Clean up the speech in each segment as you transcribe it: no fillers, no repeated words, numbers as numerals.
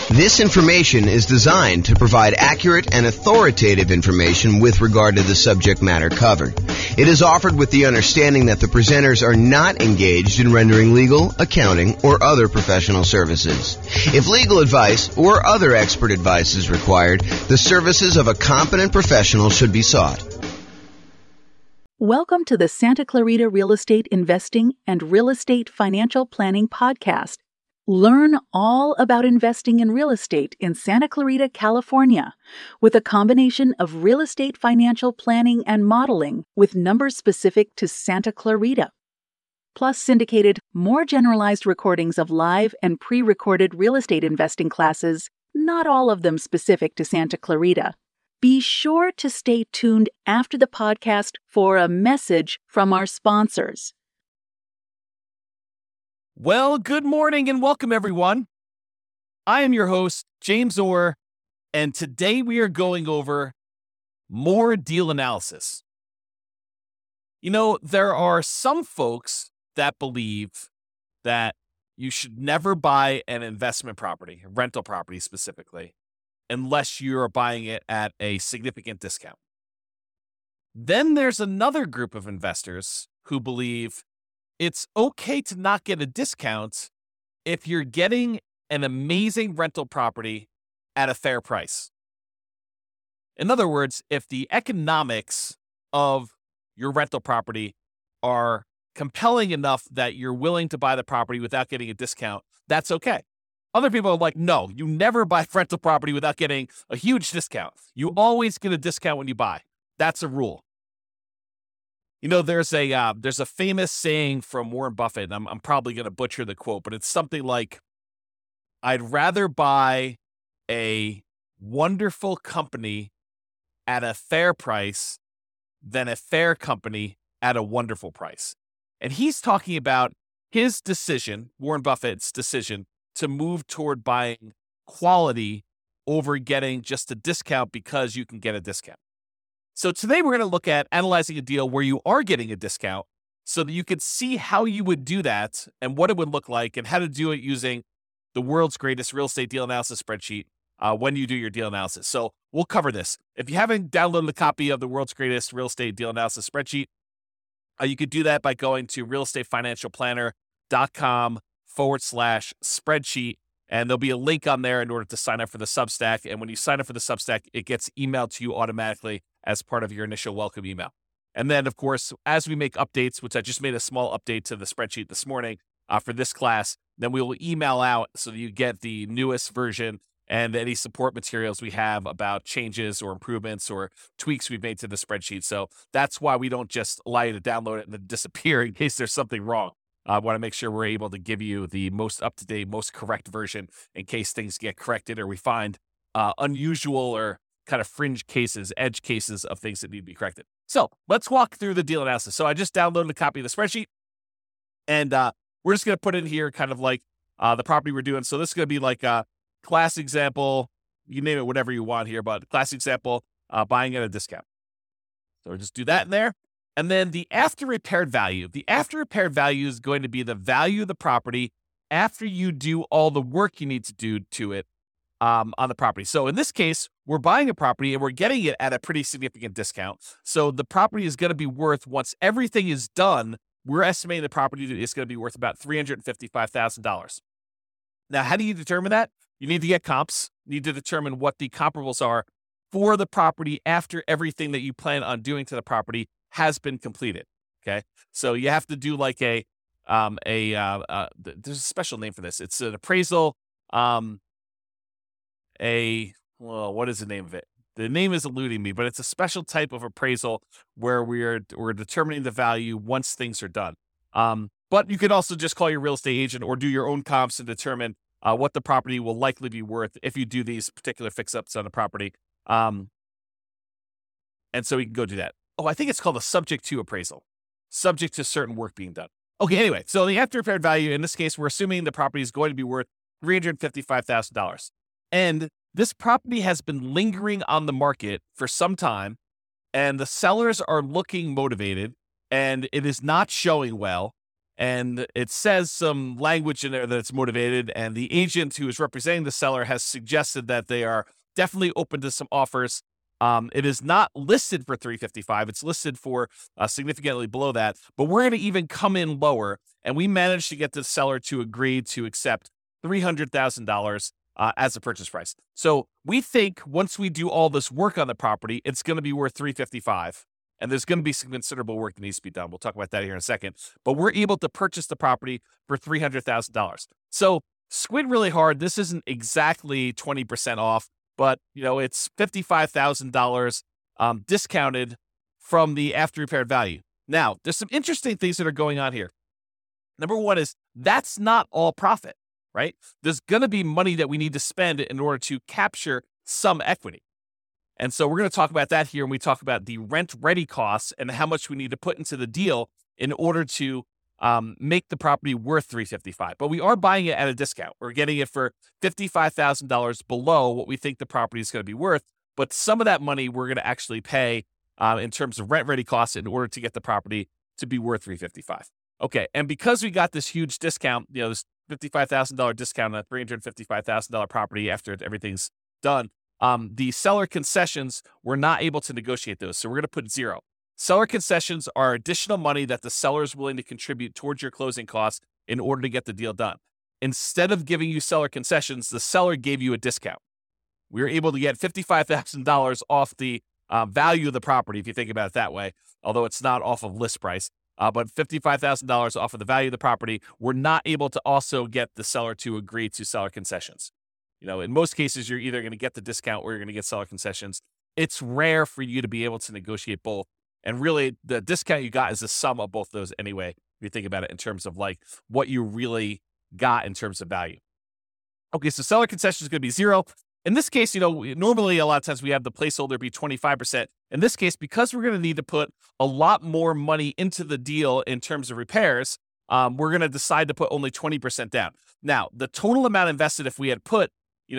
This information is designed to provide accurate and authoritative information with regard to the subject matter covered. It is offered with the understanding that the presenters are not engaged in rendering legal, accounting, or other professional services. If legal advice or other expert advice is required, the services of a competent professional should be sought. Welcome to the Santa Clarita Real Estate Investing and Real Estate Financial Planning Podcast. Learn all about investing in real estate in Santa Clarita, California, with a combination of real estate financial planning and modeling with numbers specific to Santa Clarita, plus syndicated, more generalized recordings of live and pre-recorded real estate investing classes, not all of them specific to Santa Clarita. Be sure to stay tuned after the podcast for a message from our sponsors. Well, good morning and welcome, everyone. I am your host, James Orr, and today we are going over more deal analysis. You know, there are some folks that believe that you should never buy an investment property, rental property specifically, unless you are buying it at a significant discount. Then there's another group of investors who believe it's okay to not get a discount if you're getting an amazing rental property at a fair price. In other words, if the economics of your rental property are compelling enough that you're willing to buy the property without getting a discount, that's okay. Other people are like, no, you never buy rental property without getting a huge discount. You always get a discount when you buy. That's a rule. You know, there's a famous saying from Warren Buffett, and I'm probably going to butcher the quote, but it's something like, I'd rather buy a wonderful company at a fair price than a fair company at a wonderful price. And he's talking about his decision, Warren Buffett's decision, to move toward buying quality over getting just a discount because you can get a discount. So today we're going to look at analyzing a deal where you are getting a discount so that you can see how you would do that and what it would look like and how to do it using the world's greatest real estate deal analysis spreadsheet when you do your deal analysis. So we'll cover this. If you haven't downloaded a copy of the world's greatest real estate deal analysis spreadsheet, you could do that by going to realestatefinancialplanner.com/spreadsheet. And there'll be a link on there in order to sign up for the Substack. And when you sign up for the Substack, it gets emailed to you automatically as part of your initial welcome email. And then, of course, as we make updates, which I just made a small update to the spreadsheet this morning for this class, then we will email out so that you get the newest version and any support materials we have about changes or improvements or tweaks we've made to the spreadsheet. So that's why we don't just allow you to download it and then disappear in case there's something wrong. I want to make sure we're able to give you the most up-to-date, most correct version in case things get corrected or we find unusual or kind of fringe cases, edge cases of things that need to be corrected. So let's walk through the deal analysis. So I just downloaded a copy of the spreadsheet, and we're just going to put in here kind of like the property we're doing. So this is going to be like a class example. You name it, whatever you want here, but class example, buying at a discount. So we'll just do that in there. And then the after repaired value. The after repaired value is going to be the value of the property after you do all the work you need to do to it on the property. So in this case, we're buying a property and we're getting it at a pretty significant discount. So the property is going to be worth, once everything is done, we're estimating the property is going to be worth about $355,000. Now, how do you determine that? You need to get comps. You need to determine what the comparables are for the property after everything that you plan on doing to the property has been completed. Okay. So you have to do like there's a special name for this. It's an appraisal. What is the name of it? The name is eluding me, but it's a special type of appraisal where we're determining the value once things are done. But you could also just call your real estate agent or do your own comps to determine what the property will likely be worth if you do these particular fix-ups on the property. And so we can go do that. Oh, I think it's called a subject to appraisal, subject to certain work being done. Okay, anyway, so the after repaired value, in this case, we're assuming the property is going to be worth $355,000. And this property has been lingering on the market for some time, and the sellers are looking motivated, and it is not showing well. and it says some language in there that it's motivated, and the agent who is representing the seller has suggested that they are definitely open to some offers. It is not listed for $355. It's listed for significantly below that, but we're going to even come in lower, and we managed to get the seller to agree to accept $300,000 as a purchase price. So we think once we do all this work on the property, it's going to be worth $355. And there's going to be some considerable work that needs to be done. We'll talk about that here in a second. But we're able to purchase the property for $300,000. So squint really hard. This isn't exactly 20% off, but it's $55,000 discounted from the after repaired value. Now, there's some interesting things that are going on here. Number one is that's not all profit, right? There's going to be money that we need to spend in order to capture some equity. And so we're going to talk about that here when we talk about the rent-ready costs and how much we need to put into the deal in order to make the property worth $355. But we are buying it at a discount. We're getting it for $55,000 below what we think the property is going to be worth. But some of that money we're going to actually pay in terms of rent-ready costs in order to get the property to be worth $355. Okay, and because we got this huge discount, this $55,000 discount on a $355,000 property after everything's done, the seller concessions, we're not able to negotiate those. So we're going to put 0. Seller concessions are additional money that the seller is willing to contribute towards your closing costs in order to get the deal done. Instead of giving you seller concessions, the seller gave you a discount. We were able to get $55,000 off the value of the property, if you think about it that way, although it's not off of list price. But $55,000 off of the value of the property, we're not able to also get the seller to agree to seller concessions. In most cases, you're either going to get the discount or you're going to get seller concessions. It's rare for you to be able to negotiate both. And really, the discount you got is the sum of both those anyway, if you think about it in terms of like what you really got in terms of value. Okay, so seller concession is going to be 0. In this case, normally a lot of times we have the placeholder be 25%. In this case, because we're going to need to put a lot more money into the deal in terms of repairs, we're going to decide to put only 20% down. Now, the total amount invested, if we had put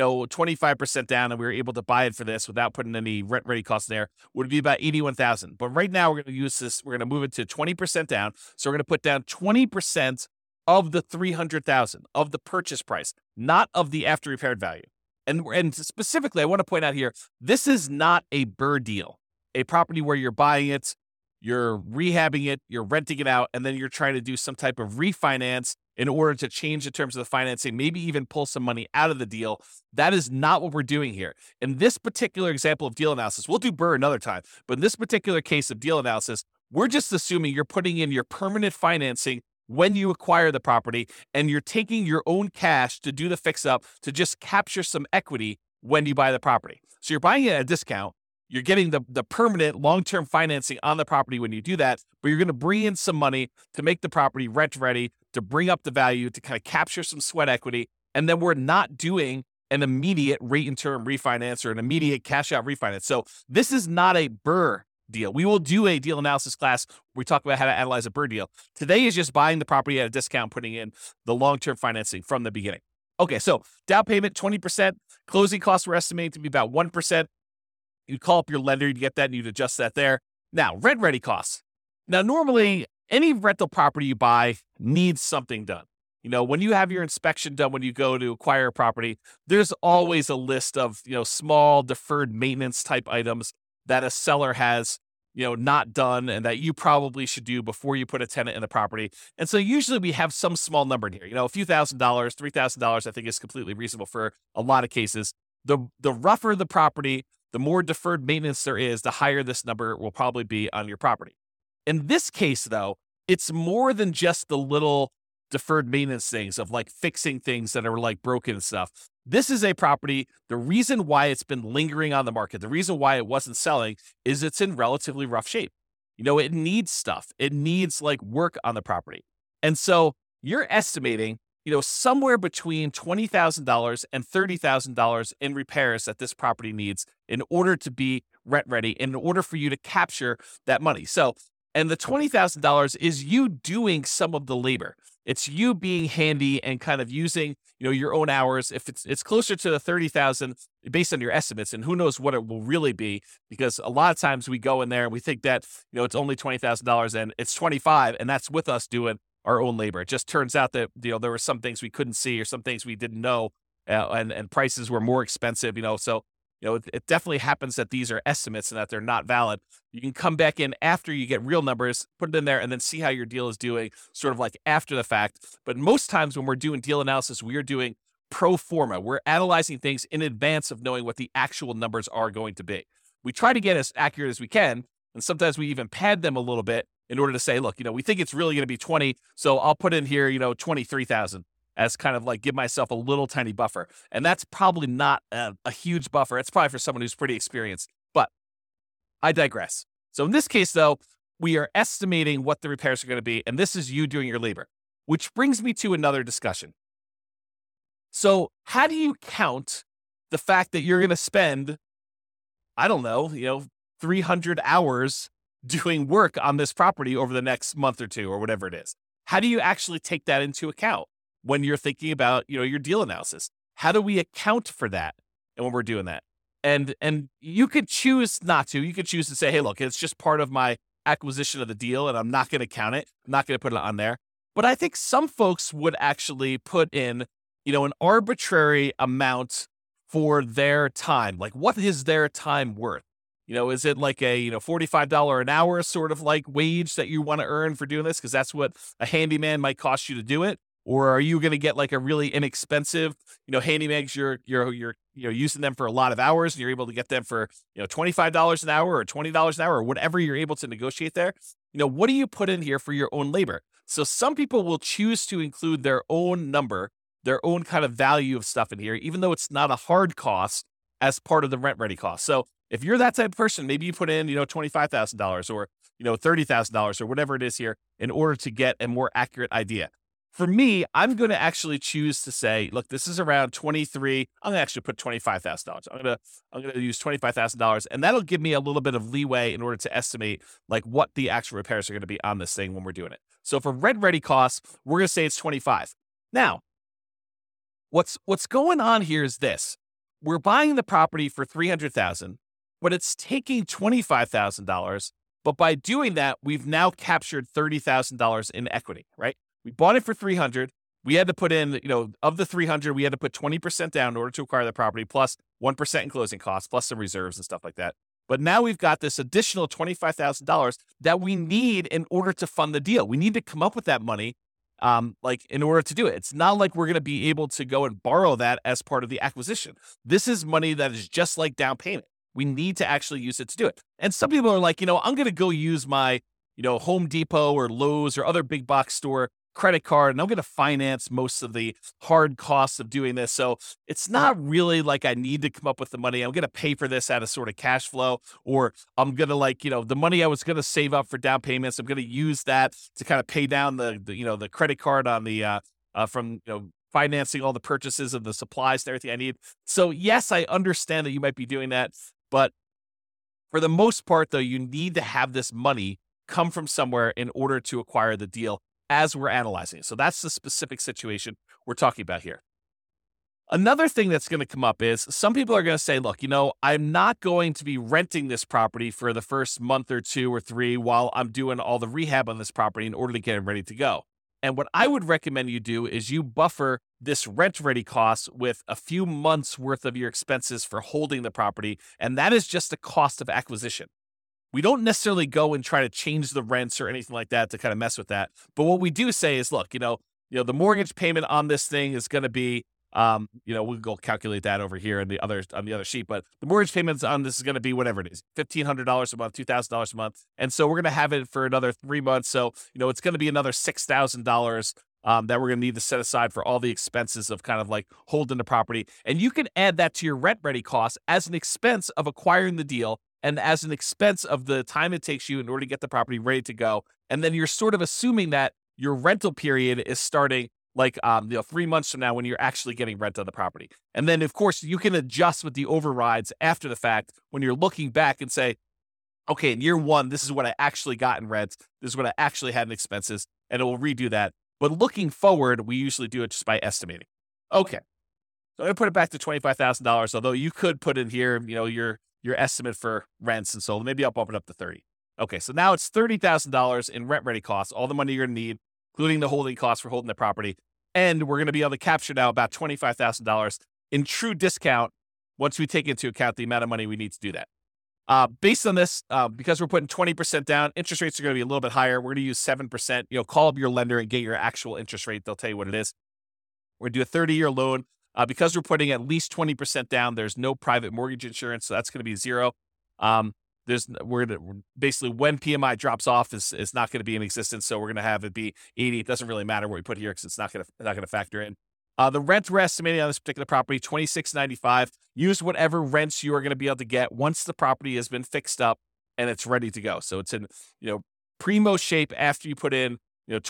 25% down and we were able to buy it for this without putting any rent ready costs there, would be about $81,000. But right now we're going to use this, we're going to move it to 20% down. So we're going to put down 20% of the $300,000 of the purchase price, not of the after repaired value. And specifically, I want to point out here, this is not a BRRRR deal, a property where you're buying it, you're rehabbing it, you're renting it out, and then you're trying to do some type of refinance in order to change the terms of the financing, maybe even pull some money out of the deal. That is not what we're doing here. In this particular example of deal analysis, we'll do BRRRR another time, but in this particular case of deal analysis, we're just assuming you're putting in your permanent financing when you acquire the property, and you're taking your own cash to do the fix-up to just capture some equity when you buy the property. So you're buying it at a discount. You're getting the permanent long-term financing on the property when you do that, but you're going to bring in some money to make the property rent-ready, to bring up the value, to kind of capture some sweat equity, and then we're not doing an immediate rate and term refinance or an immediate cash-out refinance. So this is not a BRRRR deal. We will do a deal analysis class where we talk about how to analyze a BRRRR deal. Today is just buying the property at a discount, putting in the long-term financing from the beginning. Okay, so down payment, 20%. Closing costs we're estimating to be about 1%. You'd call up your lender, you'd get that, and you'd adjust that there. Now, rent-ready costs. Now, normally, any rental property you buy needs something done. When you have your inspection done, when you go to acquire a property, there's always a list of, small deferred maintenance type items that a seller has, not done and that you probably should do before you put a tenant in the property. And so usually we have some small number in here, a few $1,000, $3,000, I think is completely reasonable for a lot of cases. The rougher the property, the more deferred maintenance there is, the higher this number will probably be on your property. In this case, though, it's more than just the little deferred maintenance things of like fixing things that are like broken and stuff. This is a property. The reason why it's been lingering on the market, the reason why it wasn't selling is it's in relatively rough shape. It needs stuff. It needs like work on the property. And so you're estimating, somewhere between $20,000 and $30,000 in repairs that this property needs in order to be rent ready, in order for you to capture that money. So, and the $20,000 is you doing some of the labor. It's you being handy and kind of using, your own hours. If it's closer to the $30,000 based on your estimates, and who knows what it will really be, because a lot of times we go in there and we think that, it's only $20,000 and it's $25,000, and that's with us doing our own labor. It just turns out that, there were some things we couldn't see or some things we didn't know, and prices were more expensive, so, it definitely happens that these are estimates and that they're not valid. You can come back in after you get real numbers, put it in there, and then see how your deal is doing sort of like after the fact. But most times when we're doing deal analysis, we are doing pro forma. We're analyzing things in advance of knowing what the actual numbers are going to be. We try to get as accurate as we can, and sometimes we even pad them a little bit in order to say, look, we think it's really going to be 20, so I'll put in here, 23,000 as kind of like give myself a little tiny buffer. And that's probably not a huge buffer. It's probably for someone who's pretty experienced, but I digress. So in this case, though, we are estimating what the repairs are going to be, and this is you doing your labor, which brings me to another discussion. So how do you count the fact that you're going to spend, I don't know, 300 hours doing work on this property over the next month or two or whatever it is? How do you actually take that into account when you're thinking about, your deal analysis? How do we account for that? And when we're doing that, and you could choose not to. You could choose to say, hey, look, it's just part of my acquisition of the deal, and I'm not going to count it. I'm not going to put it on there. But I think some folks would actually put in, an arbitrary amount for their time. Like, what is their time worth? Is it like a, $45 an hour sort of like wage that you want to earn for doing this? Because that's what a handyman might cost you to do it. Or are you going to get like a really inexpensive, handymans? You're using them for a lot of hours, and you're able to get them for, $25 an hour or $20 an hour or whatever you're able to negotiate there. What do you put in here for your own labor? So some people will choose to include their own number, their own kind of value of stuff in here, even though it's not a hard cost as part of the rent ready cost. So if you're that type of person, maybe you put in, $25,000 or, $30,000 or whatever it is here in order to get a more accurate idea. For me, I'm going to actually choose to say, look, this is around 23. I'm going to actually put $25,000. I'm going to use $25,000, and that'll give me a little bit of leeway in order to estimate like what the actual repairs are going to be on this thing when we're doing it. So for rent ready costs, we're going to say it's 25. Now, what's going on here is this. We're buying the property for $300,000, but it's taking $25,000. But by doing that, we've now captured $30,000 in equity, right? We bought it for $300,000. We had to put in, of the $300,000, we had to put 20% down in order to acquire the property, plus 1% in closing costs, plus some reserves and stuff like that. But now we've got this additional $25,000 that we need in order to fund the deal. We need to come up with that money, in order to do it. It's not like we're going to be able to go and borrow that as part of the acquisition. This is money that is just like down payment. We need to actually use it to do it. And some people are like, I'm going to go use my, Home Depot or Lowe's or other big box store credit card, and I'm going to finance most of the hard costs of doing this. So it's not really like I need to come up with the money. I'm going to pay for this out of sort of cash flow, or I'm going to the money I was going to save up for down payments, I'm going to use that to kind of pay down the credit card on the, from, financing all the purchases of the supplies and everything I need. So yes, I understand that you might be doing that, but for the most part though, you need to have this money come from somewhere in order to acquire the deal as we're analyzing it. So that's the specific situation we're talking about here. Another thing that's going to come up is some people are going to say, look, I'm not going to be renting this property for the first month or two or three while I'm doing all the rehab on this property in order to get it ready to go. And what I would recommend you do is you buffer this rent ready cost with a few months worth of your expenses for holding the property. And that is just the cost of acquisition. We don't necessarily go and try to change the rents or anything like that to kind of mess with that. But what we do say is, look, the mortgage payment on this thing is going to be, we'll go calculate that over here on the other sheet. But the mortgage payments on this is going to be whatever it is, $1,500 a month, $2,000 a month. And so we're going to have it for another 3 months. So, it's going to be another $6,000 that we're going to need to set aside for all the expenses of kind of like holding the property. And you can add that to your rent ready costs as an expense of acquiring the deal and as an expense of the time it takes you in order to get the property ready to go. And then you're sort of assuming that your rental period is starting like 3 months from now when you're actually getting rent on the property. And then, of course, you can adjust with the overrides after the fact when you're looking back and say, okay, in year one, this is what I actually got in rent. This is what I actually had in expenses, and it will redo that. But looking forward, we usually do it just by estimating. Okay, so I'm going to put it back to $25,000, although you could put in here, your estimate for rents, and so maybe I'll bump it up to 30. Okay, so now it's $30,000 in rent ready costs, all the money you're going to need including the holding costs for holding the property. And we're going to be able to capture now about $25,000 in true discount once we take into account the amount of money we need to do that. Based on this, because we're putting 20% down, interest rates are going to be a little bit higher. We're going to use 7%. Call up your lender and get your actual interest rate. They'll tell you what it is. We're going to do a 30-year loan. Because we're putting at least 20% down, there's no private mortgage insurance, so that's going to be zero. We're basically, when PMI drops off, is not going to be in existence. So we're going to have it be 80. It doesn't really matter what we put here because it's not going to factor in. The rent we're estimating on this particular property, $26.95. Use whatever rents you are going to be able to get once the property has been fixed up and it's ready to go. So it's in primo shape after you put in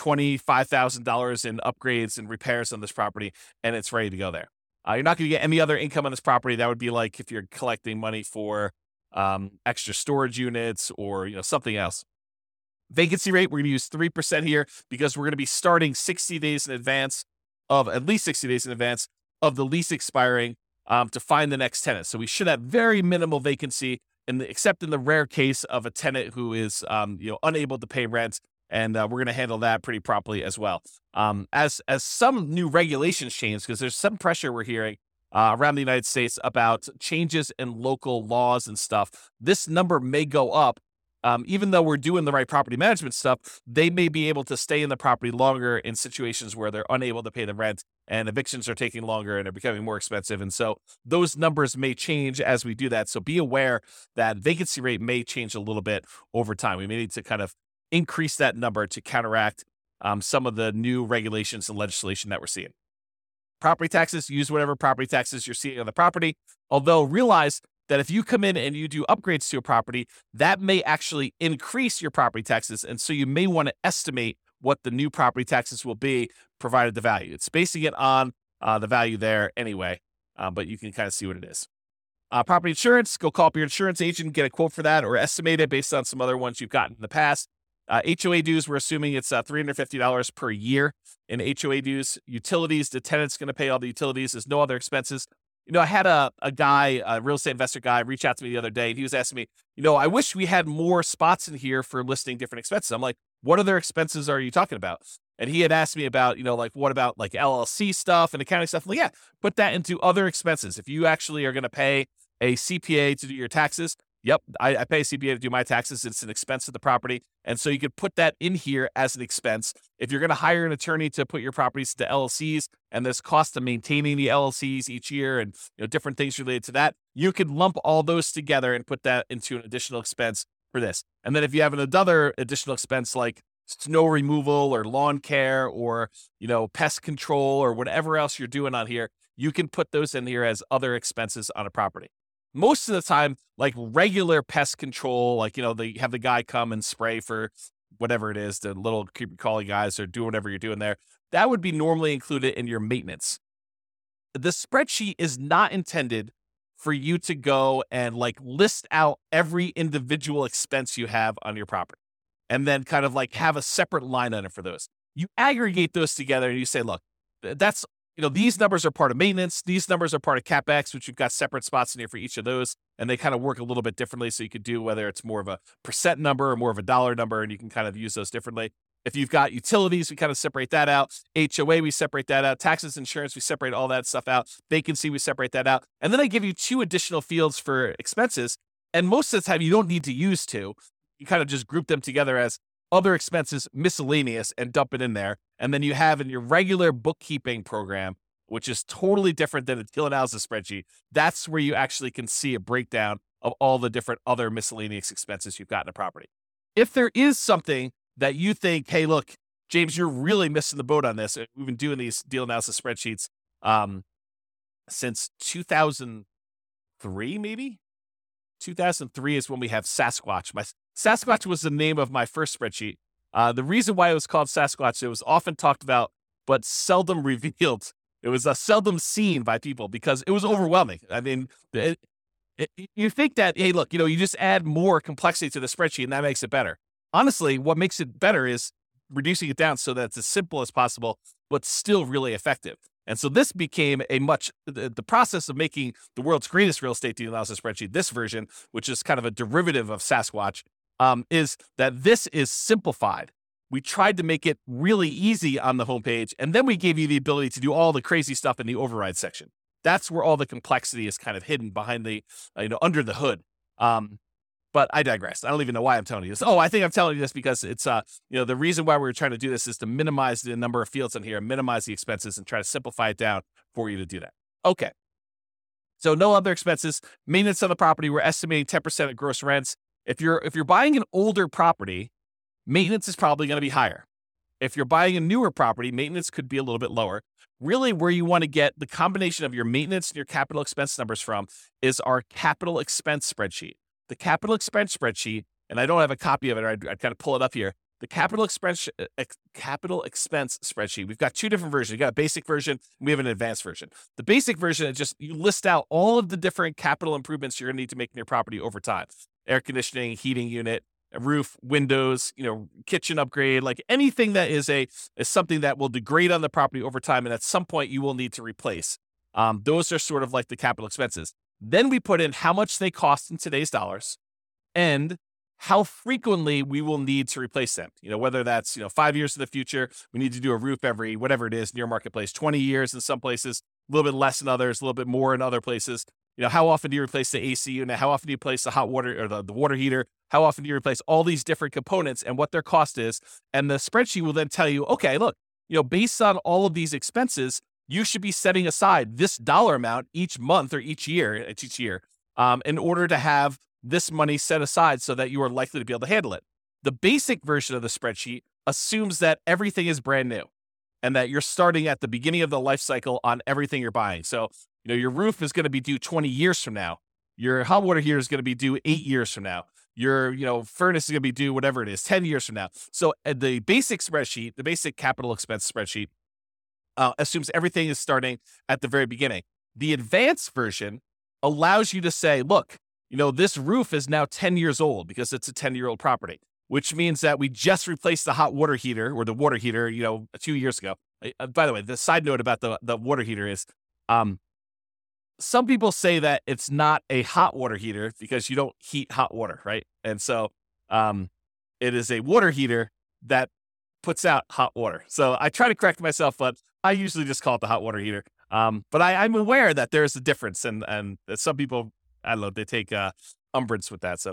$25,000 in upgrades and repairs on this property, and it's ready to go there. You're not going to get any other income on this property. That would be like if you're collecting money for extra storage units or something else. Vacancy rate, we're going to use 3% here because we're going to be starting at least 60 days in advance of the lease expiring to find the next tenant. So we should have very minimal vacancy, except in the rare case of a tenant who is unable to pay rent. And we're going to handle that pretty promptly as well. As some new regulations change, because there's some pressure we're hearing around the United States about changes in local laws and stuff, this number may go up. Even though we're doing the right property management stuff, they may be able to stay in the property longer in situations where they're unable to pay the rent and evictions are taking longer and are becoming more expensive. And so those numbers may change as we do that. So be aware that vacancy rate may change a little bit over time. We may need to kind of increase that number to counteract some of the new regulations and legislation that we're seeing. Property taxes, use whatever property taxes you're seeing on the property. Although realize that if you come in and you do upgrades to a property, that may actually increase your property taxes. And so you may want to estimate what the new property taxes will be, provided the value. It's basing it on the value there anyway, but you can kind of see what it is. Property insurance, go call up your insurance agent, get a quote for that, or estimate it based on some other ones you've gotten in the past. HOA dues, we're assuming it's $350 per year in HOA dues. Utilities, the tenant's going to pay all the utilities. There's no other expenses. I had a guy, a real estate investor guy, reach out to me the other day, and he was asking me, I wish we had more spots in here for listing different expenses. I'm like, what other expenses are you talking about? And he had asked me about, what about like LLC stuff and accounting stuff? I'm like, yeah, put that into other expenses. If you actually are going to pay a CPA to do your taxes, yep, I pay a CPA to do my taxes. It's an expense of the property. And so you could put that in here as an expense. If you're going to hire an attorney to put your properties to LLCs and there's cost of maintaining the LLCs each year and different things related to that, you could lump all those together and put that into an additional expense for this. And then if you have another additional expense like snow removal or lawn care or, pest control or whatever else you're doing on here, you can put those in here as other expenses on a property. Most of the time, like regular pest control, like, they have the guy come and spray for whatever it is, the little creepy crawly guys or do whatever you're doing there. That would be normally included in your maintenance. The spreadsheet is not intended for you to go and like list out every individual expense you have on your property and then kind of like have a separate line item for those. You aggregate those together and you say, look, that's these numbers are part of maintenance. These numbers are part of CapEx, which you've got separate spots in here for each of those. And they kind of work a little bit differently. So you could do whether it's more of a percent number or more of a dollar number, and you can kind of use those differently. If you've got utilities, we kind of separate that out. HOA, we separate that out. Taxes, insurance, we separate all that stuff out. Vacancy, we separate that out. And then I give you 2 additional fields for expenses. And most of the time, you don't need to use 2. You kind of just group them together as other expenses, miscellaneous, and dump it in there. And then you have in your regular bookkeeping program, which is totally different than a deal analysis spreadsheet, that's where you actually can see a breakdown of all the different other miscellaneous expenses you've got in a property. If there is something that you think, hey, look, James, you're really missing the boat on this. We've been doing these deal analysis spreadsheets since 2003, maybe? 2003 is when we have Sasquatch. Sasquatch was the name of my first spreadsheet. The reason why it was called Sasquatch, it was often talked about, but seldom revealed. It was seldom seen by people because it was overwhelming. I mean, you think that, hey, look, you just add more complexity to the spreadsheet and that makes it better. Honestly, what makes it better is reducing it down so that it's as simple as possible, but still really effective. And so this became the process of making the world's greatest real estate deal analysis spreadsheet, this version, which is kind of a derivative of Sasquatch, is that this is simplified. we tried to make it really easy on the homepage, and then we gave you the ability to do all the crazy stuff in the override section. That's where all the complexity is kind of hidden behind the, under the hood. But I digress. I don't even know why I'm telling you this. Oh, I think I'm telling you this because it's, the reason why we're trying to do this is to minimize the number of fields on here, minimize the expenses, and try to simplify it down for you to do that. Okay. So no other expenses. Maintenance on the property, we're estimating 10% of gross rents. If you're buying an older property, maintenance is probably going to be higher. If you're buying a newer property, maintenance could be a little bit lower. Really, where you want to get the combination of your maintenance and your capital expense numbers from is our capital expense spreadsheet. The capital expense spreadsheet, and I don't have a copy of it, or I'd kind of pull it up here. The capital expense spreadsheet, we've got two different versions. You got a basic version, and we have an advanced version. The basic version is just, you list out all of the different capital improvements you're going to need to make in your property over time. Air conditioning, heating unit, a roof, windows, kitchen upgrade, like anything that is something that will degrade on the property over time, and at some point you will need to replace. Those are sort of like the capital expenses. Then we put in how much they cost in today's dollars and how frequently we will need to replace them. Whether that's, 5 years in the future, we need to do a roof every, whatever it is, near marketplace, 20 years in some places, a little bit less in others, a little bit more in other places. How often do you replace the AC unit? How often do you replace the hot water or the water heater? How often do you replace all these different components and what their cost is? And the spreadsheet will then tell you, okay, look, based on all of these expenses, you should be setting aside this dollar amount each month or each year, in order to have this money set aside so that you are likely to be able to handle it. The basic version of the spreadsheet assumes that everything is brand new and that you're starting at the beginning of the life cycle on everything you're buying. So, your roof is going to be due 20 years from now. Your hot water heater is going to be due 8 years from now. Your, furnace is going to be due whatever it is, 10 years from now. So the basic spreadsheet, the basic capital expense spreadsheet, assumes everything is starting at the very beginning. The advanced version allows you to say, look, this roof is now 10 years old because it's a 10-year-old property, which means that we just replaced the hot water heater or the water heater, 2 years ago. By the way, the side note about the water heater is, some people say that it's not a hot water heater because you don't heat hot water, right? And so it is a water heater that puts out hot water. So I try to correct myself, but I usually just call it the hot water heater. But I'm aware that there's a difference, and that some people, I don't know, they take umbrage with that.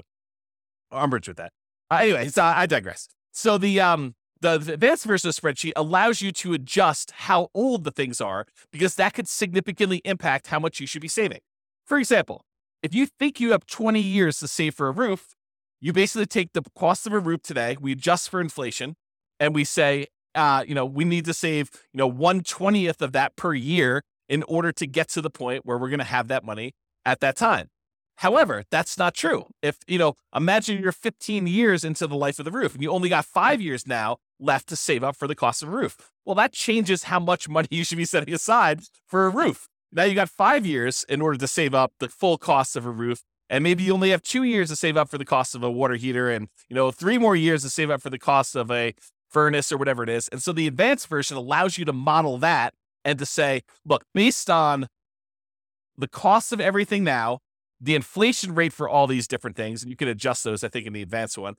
Anyway, so I digress. So the advanced version of the spreadsheet allows you to adjust how old the things are because that could significantly impact how much you should be saving. For example, if you think you have 20 years to save for a roof, you basically take the cost of a roof today, we adjust for inflation, and we say, we need to save, 1/20th of that per year in order to get to the point where we're going to have that money at that time. However, that's not true. If, imagine you're 15 years into the life of the roof and you only got 5 years now left to save up for the cost of a roof. Well, that changes how much money you should be setting aside for a roof. Now you got 5 years in order to save up the full cost of a roof. And maybe you only have 2 years to save up for the cost of a water heater and, 3 more years to save up for the cost of a furnace or whatever it is. And so the advanced version allows you to model that and to say, look, based on the cost of everything now, the inflation rate for all these different things, and you can adjust those, I think, in the advanced one,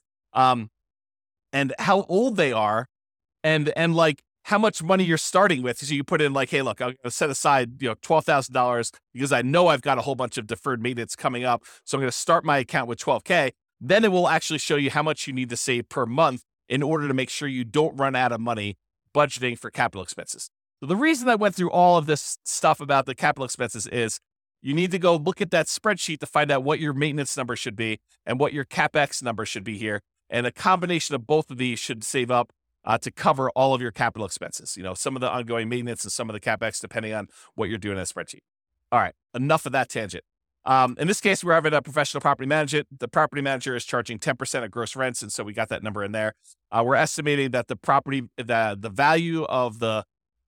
and how old they are, and like how much money you're starting with. So you put in like, hey, look, I'm going to set aside, $12,000 because I know I've got a whole bunch of deferred maintenance coming up. So I'm going to start my account with $12K. Then it will actually show you how much you need to save per month in order to make sure you don't run out of money budgeting for capital expenses. So the reason I went through all of this stuff about the capital expenses is you need to go look at that spreadsheet to find out what your maintenance number should be and what your CapEx number should be here. And a combination of both of these should save up to cover all of your capital expenses. Some of the ongoing maintenance and some of the CapEx, depending on what you're doing in a spreadsheet. All right, enough of that tangent. In this case, we're having a professional property manager. The property manager is charging 10% of gross rents, and so we got that number in there. We're estimating that the value of the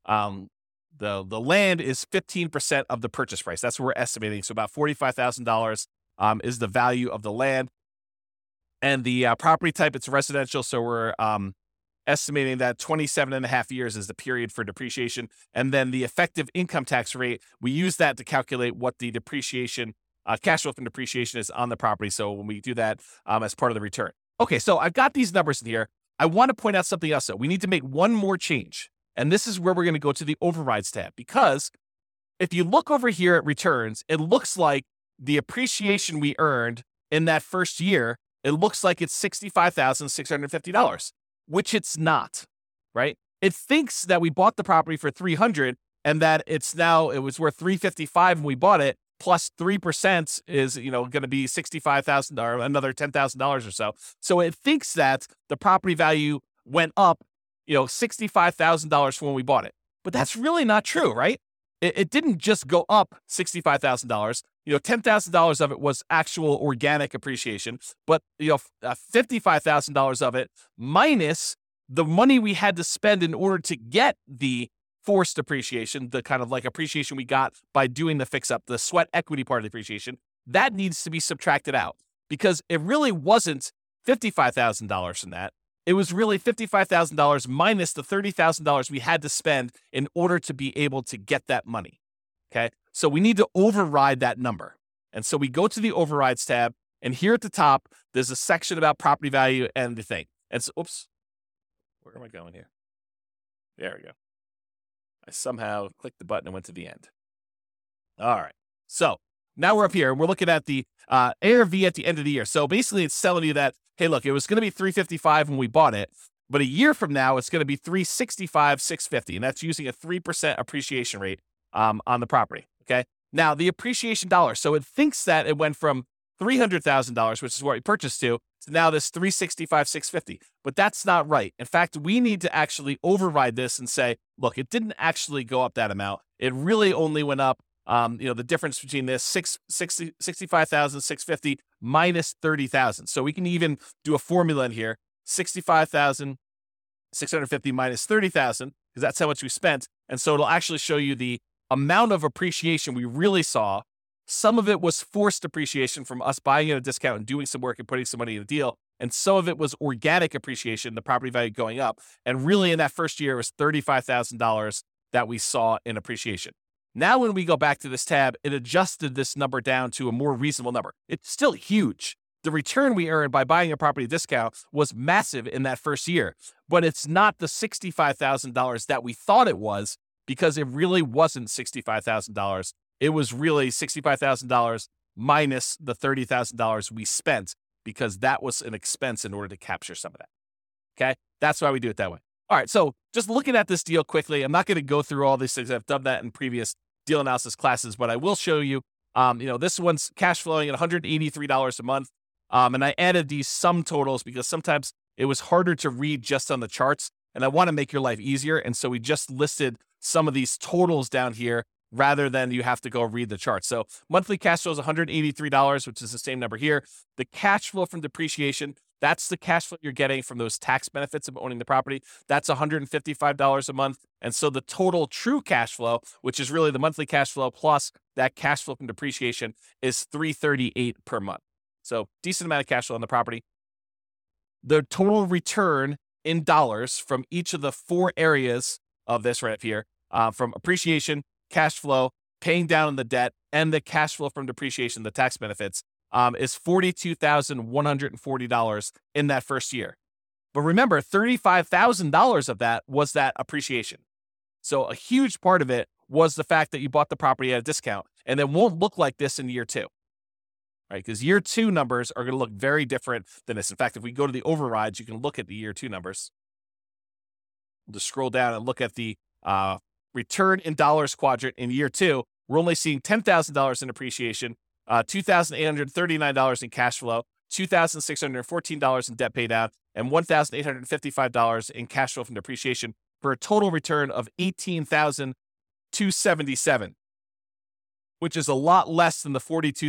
land is 15% of the purchase price. That's what we're estimating. So about $45,000 is the value of the land. And the property type, it's residential. So we're estimating that 27 and a half years is the period for depreciation. And then the effective income tax rate, we use that to calculate what the depreciation, cash flow from depreciation is on the property. So when we do that as part of the return. Okay, so I've got these numbers in here. I want to point out something else, though. We need to make one more change. And this is where we're going to go to the overrides tab, because if you look over here at returns, it looks like the appreciation we earned in that first year, it looks like it's $65,650, which it's not, right? It thinks that we bought the property for $300 and that it was worth $355 when we bought it, plus 3% is, going to be $65,000 or another $10,000 or so. So it thinks that the property value went up, $65,000 from when we bought it. But that's really not true, right? It didn't just go up $65,000. $10,000 of it was actual organic appreciation, but $55,000 of it minus the money we had to spend in order to get the forced appreciation, the kind of like appreciation we got by doing the fix up, the sweat equity part of the appreciation, that needs to be subtracted out, because it really wasn't $55,000 from that. It was really $55,000 minus the $30,000 we had to spend in order to be able to get that money. Okay. So we need to override that number. And so we go to the overrides tab, and here at the top, there's a section about property value and the thing. And so, oops, where am I going here? There we go. I somehow clicked the button and went to the end. All right. So now we're up here and we're looking at the ARV at the end of the year. So basically it's telling you that, hey, look, it was going to be $355 when we bought it, but a year from now, it's going to be $365,650. And that's using a 3% appreciation rate on the property. Okay. Now the appreciation dollar. So it thinks that it went from $300,000, which is what we purchased to now this $365,650. But that's not right. In fact, we need to actually override this and say, look, it didn't actually go up that amount. It really only went up, the difference between this $65,650 minus $30,000. So we can even do a formula in here, $65,650 minus $30,000, because that's how much we spent. And so it'll actually show you the amount of appreciation we really saw. Some of it was forced appreciation from us buying at a discount and doing some work and putting some money in the deal. And some of it was organic appreciation, the property value going up. And really in that first year, it was $35,000 that we saw in appreciation. Now, when we go back to this tab, it adjusted this number down to a more reasonable number. It's still huge. The return we earned by buying a property discount was massive in that first year, but it's not the $65,000 that we thought it was, because it really wasn't $65,000. It was really $65,000 minus the $30,000 we spent, because that was an expense in order to capture some of that. Okay. That's why we do it that way. All right. So just looking at this deal quickly, I'm not going to go through all these things. I've done that in previous deal analysis classes, but I will show you, this one's cash flowing at $183 a month. And I added these sum totals because sometimes it was harder to read just on the charts, and I want to make your life easier. And so we just listed some of these totals down here rather than you have to go read the chart. So monthly cash flow is $183, which is the same number here. The cash flow from depreciation, that's the cash flow you're getting from those tax benefits of owning the property. That's $155 a month. And so the total true cash flow, which is really the monthly cash flow plus that cash flow from depreciation, is $338 per month. So decent amount of cash flow on the property. The total return in dollars from each of the four areas of this right here, from appreciation, cash flow, paying down on the debt, and the cash flow from depreciation, the tax benefits, is $42,140 in that first year. But remember, $35,000 of that was that appreciation. So a huge part of it was the fact that you bought the property at a discount, and it won't look like this in year two, right? Because year two numbers are going to look very different than this. In fact, if we go to the overrides, you can look at the year two numbers. We'll just scroll down and look at the return in dollars quadrant in year two. We're only seeing $10,000 in appreciation, $2,839 in cash flow, $2,614 in debt pay down, and $1,855 in cash flow from depreciation, for a total return of $18,277, which is a lot less than the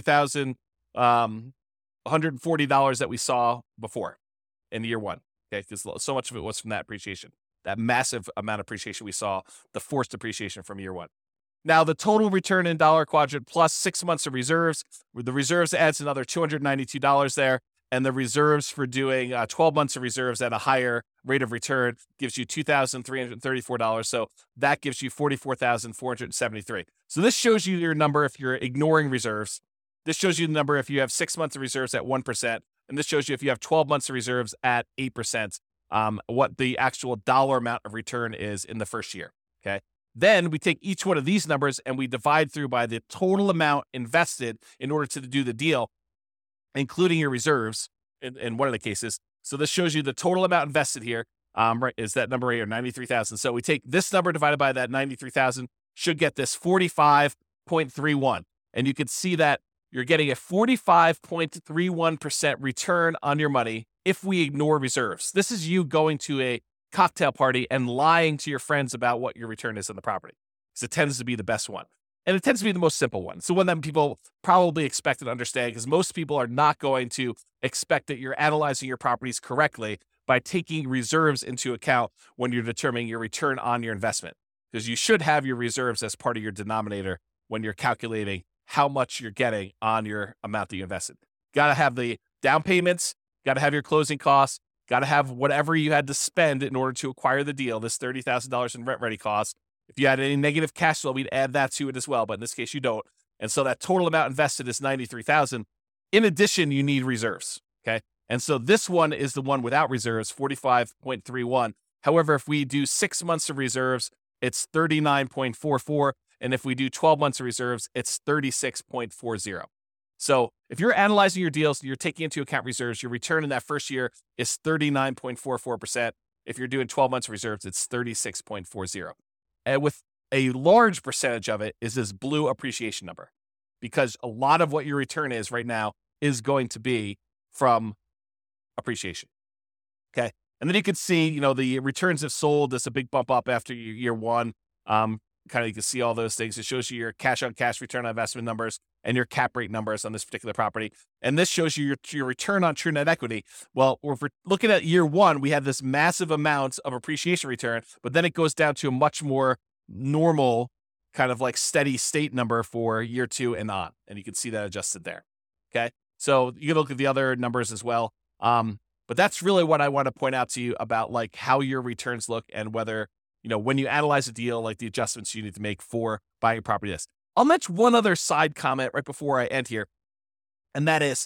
$42,140 that we saw before in year one. Okay, because so much of it was from that appreciation. That massive amount of appreciation we saw, the forced appreciation from year one. Now, the total return in dollar quadrant plus 6 months of reserves, the reserves adds another $292 there, and the reserves for doing 12 months of reserves at a higher rate of return gives you $2,334. So that gives you $44,473. So this shows you your number if you're ignoring reserves. This shows you the number if you have 6 months of reserves at 1%, and this shows you if you have 12 months of reserves at 8%. what the actual dollar amount of return is in the first year. Okay. Then we take each one of these numbers and we divide through by the total amount invested in order to do the deal, including your reserves in one of the cases. So this shows you the total amount invested here. Right, is that number right here, 93,000. So we take this number divided by that 93,000, should get this 45.31. And you can see that you're getting a 45.31% return on your money if we ignore reserves. This is you going to a cocktail party and lying to your friends about what your return is on the property, because it tends to be the best one. And it tends to be the most simple one. So one that people probably expect and understand, because most people are not going to expect that you're analyzing your properties correctly by taking reserves into account when you're determining your return on your investment, because you should have your reserves as part of your denominator when you're calculating how much you're getting on your amount that you invested. Got to have the down payments, got to have your closing costs, got to have whatever you had to spend in order to acquire the deal, this $30,000 in rent-ready costs. If you had any negative cash flow, we'd add that to it as well, but in this case, you don't. And so that total amount invested is $93,000. In addition, you need reserves, okay? And so this one is the one without reserves, 45.31. However, if we do 6 months of reserves, it's 39.44. And if we do 12 months of reserves, it's 36.40. So if you're analyzing your deals and you're taking into account reserves, your return in that first year is 39.44%. If you're doing 12 months of reserves, it's 36.40. And with a large percentage of it is this blue appreciation number, because a lot of what your return is right now is going to be from appreciation. Okay. And then you can see, the returns have sold. There's a big bump up after year one. You can see all those things. It shows you your cash on cash return on investment numbers and your cap rate numbers on this particular property. And this shows you your return on true net equity. Well, if we're looking at year one, we had this massive amount of appreciation return, but then it goes down to a much more normal kind of like steady state number for year two and on. And you can see that adjusted there. Okay. So you can look at the other numbers as well. But that's really what I want to point out to you about like how your returns look and whether, when you analyze a deal, like the adjustments you need to make for buying a property. I'll mention one other side comment right before I end here. And that is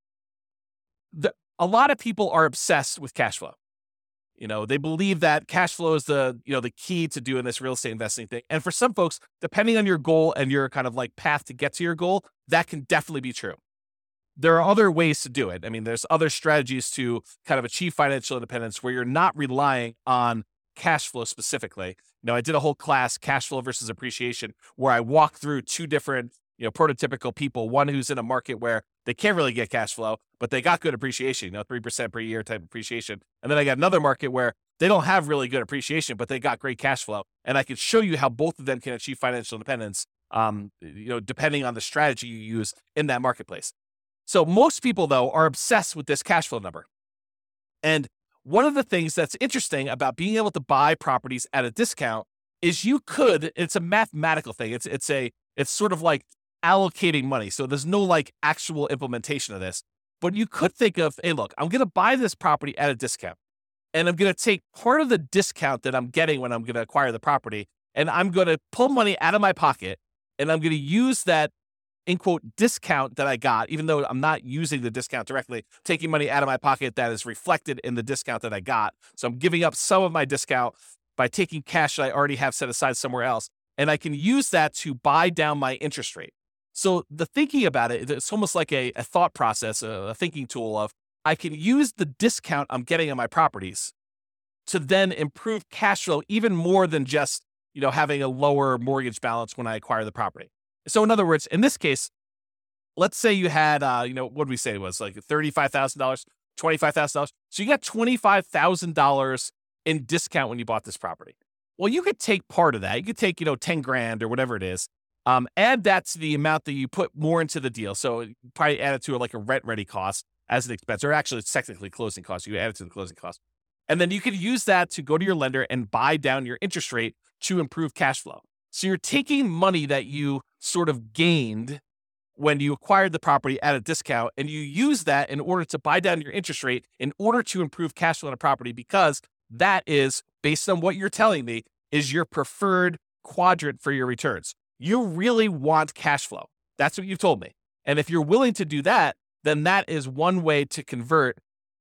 a lot of people are obsessed with cash flow. They believe that cash flow is the key to doing this real estate investing thing. And for some folks, depending on your goal and your kind of like path to get to your goal, that can definitely be true. There are other ways to do it. I mean, there's other strategies to kind of achieve financial independence where you're not relying on cash flow specifically. I did a whole class, cash flow versus appreciation, where I walked through two different, prototypical people. One who's in a market where they can't really get cash flow, but they got good appreciation, 3% per year type appreciation. And then I got another market where they don't have really good appreciation, but they got great cash flow. And I could show you how both of them can achieve financial independence, depending on the strategy you use in that marketplace. So most people, though, are obsessed with this cash flow number. And one of the things that's interesting about being able to buy properties at a discount is it's a mathematical thing. It's sort of like allocating money. So there's no like actual implementation of this, but you could think of, hey, look, I'm going to buy this property at a discount and I'm going to take part of the discount that I'm getting when I'm going to acquire the property. And I'm going to pull money out of my pocket and I'm going to use that in quote discount that I got, even though I'm not using the discount directly, taking money out of my pocket that is reflected in the discount that I got. So I'm giving up some of my discount by taking cash that I already have set aside somewhere else. And I can use that to buy down my interest rate. So the thinking about it, it's almost like a thought process, a thinking tool of I can use the discount I'm getting on my properties to then improve cash flow even more than just, having a lower mortgage balance when I acquire the property. So in other words, in this case, let's say you had, what did we say it was like $35,000, $25,000. So you got $25,000 in discount when you bought this property. Well, you could take part of that. You could take, 10 grand or whatever it is. Add that to the amount that you put more into the deal. So you probably add it to like a rent ready cost as an expense, or actually it's technically closing cost. You add it to the closing cost. And then you could use that to go to your lender and buy down your interest rate to improve cash flow. So you're taking money that you sort of gained when you acquired the property at a discount, and you use that in order to buy down your interest rate in order to improve cash flow on a property, because that is, based on what you're telling me, is your preferred quadrant for your returns. You really want cash flow. That's what you've told me. And if you're willing to do that, then that is one way to convert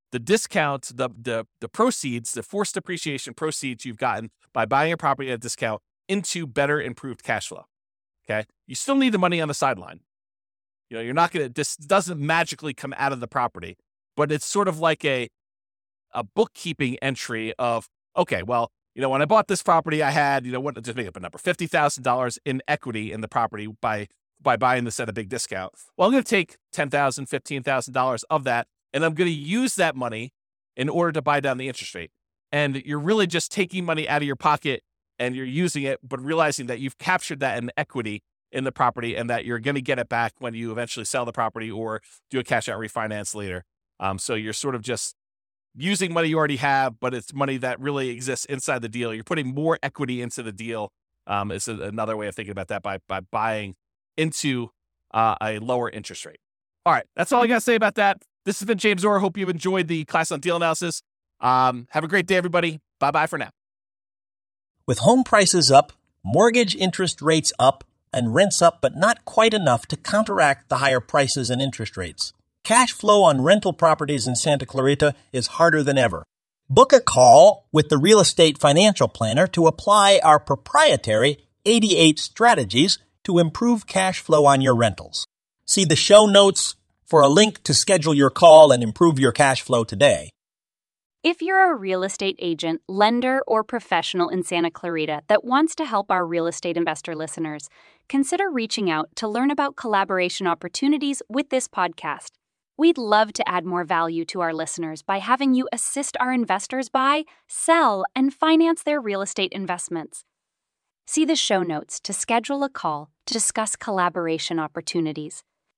the discount, the proceeds, the forced depreciation proceeds you've gotten by buying a property at a discount into better improved cash flow. Okay. You still need the money on the sideline. You're not going to, this doesn't magically come out of the property, but it's sort of like a bookkeeping entry of, okay, well, when I bought this property, I had, just make up a number, $50,000 in equity in the property by buying this at a big discount. Well, I'm going to take $10,000, $15,000 of that, and I'm going to use that money in order to buy down the interest rate. And you're really just taking money out of your pocket and you're using it, but realizing that you've captured that in equity in the property and that you're going to get it back when you eventually sell the property or do a cash out refinance later. So you're sort of just using money you already have, but it's money that really exists inside the deal. You're putting more equity into the deal. Is another way of thinking about that by buying into a lower interest rate. All right, that's all I got to say about that. This has been James Orr. Hope you've enjoyed the class on deal analysis. Have a great day, everybody. Bye-bye for now. With home prices up, mortgage interest rates up, and rents up, but not quite enough to counteract the higher prices and interest rates, cash flow on rental properties in Santa Clarita is harder than ever. Book a call with the Real Estate Financial Planner to apply our proprietary 88 strategies to improve cash flow on your rentals. See the show notes for a link to schedule your call and improve your cash flow today. If you're a real estate agent, lender, or professional in Santa Clarita that wants to help our real estate investor listeners, consider reaching out to learn about collaboration opportunities with this podcast. We'd love to add more value to our listeners by having you assist our investors buy, sell, and finance their real estate investments. See the show notes to schedule a call to discuss collaboration opportunities.